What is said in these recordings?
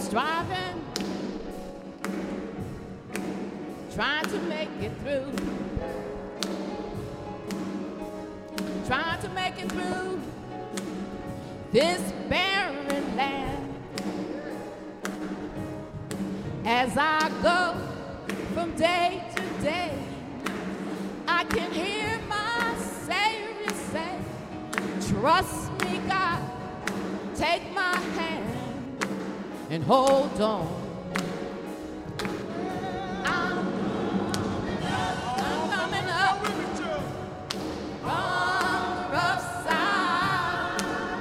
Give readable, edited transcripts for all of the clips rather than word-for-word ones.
striving, trying to make it through, trying to make it through this barren land. As I go from day to day, I can hear my Savior say, trust me, God, take my hand and hold on. I'm coming up from the rough side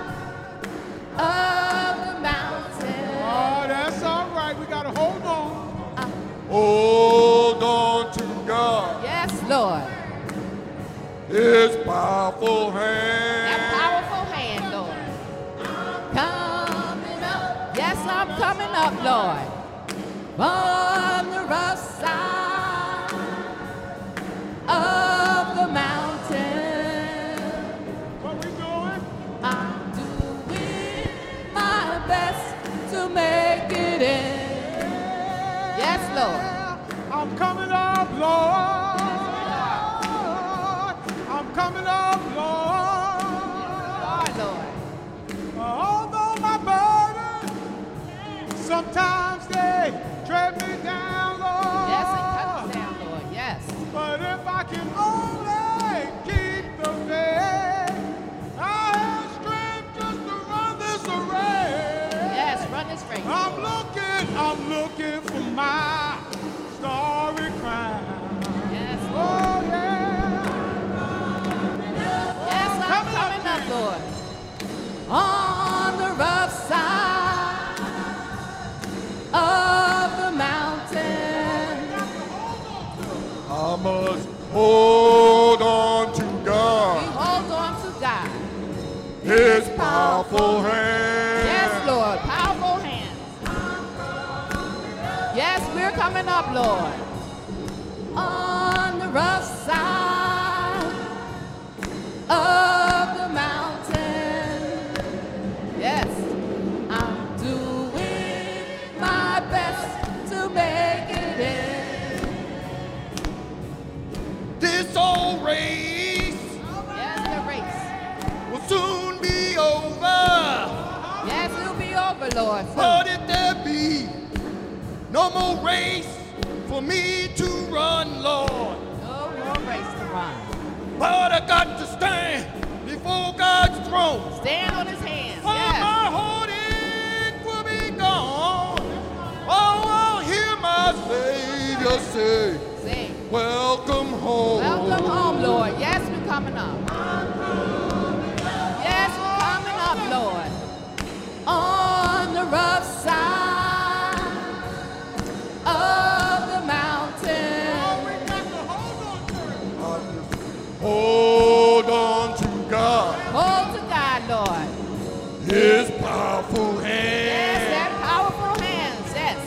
of the mountain. Oh, that's all right. We got to hold on. Hold on to God. Yes, Lord. His powerful hand. That powerful hand, Lord. Coming up. Yes, I'm coming up, Lord. On the rough side of the mountain. What we doing? I'm doing my best to make it in. Yes, Lord. I'm coming up, Lord. I'm coming up, Lord. Lord. Although my burdens, sometimes they drag me down, Lord. Yes, it comes down, Lord. Yes. But if I can only keep the faith, I have strength just to run this race. Yes, run this race. I'm looking for my starry crown. Yes, Lord. Oh, yeah. Yes, I'm coming up, Lord. On the rough side of the mountain. I must hold on to We God. hold on to God. His powerful hand. Yes, Lord. Powerful hands. Yes, we're coming up, Lord. On the rough side of the mountain. Yes, I'm doing my best to make it in. This old race Yes, the race. will soon be over. Yes, it'll be over, Lord. But if there be no more race for me to run, Lord, No more race to run. but I got to stand before God's throne. Stand on his hands. For Yes. my heartache will be gone. Oh, I'll hear my Savior say, Sing. welcome home. Welcome home, Lord. Yes, we're coming up. Yes, we're coming up, Lord. On the rough side of the mountain. Hold on to God. Hold to God, Lord. His powerful Yes, hand. that powerful hands. Yes.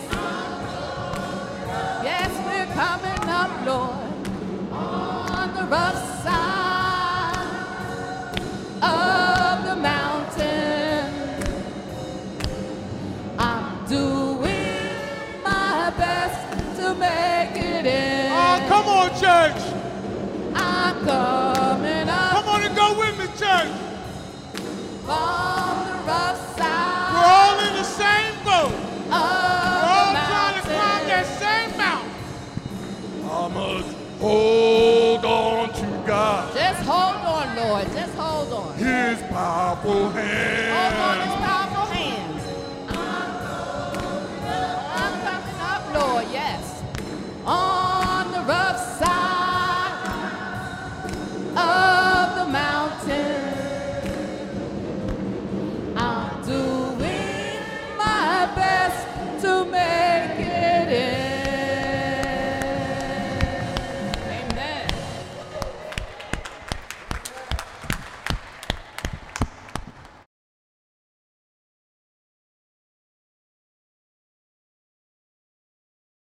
Yes, we're coming up, Lord. On the rough side of the mountain. I'm doing my best to make it in. Oh, come on, church. I'm coming up Come on and go with me, church. from the rough We're side all in the same boat. of We're all the trying to climb that mountain. same mountain. I must hold on to God. Just hold on, Lord. Just hold on. His powerful hand.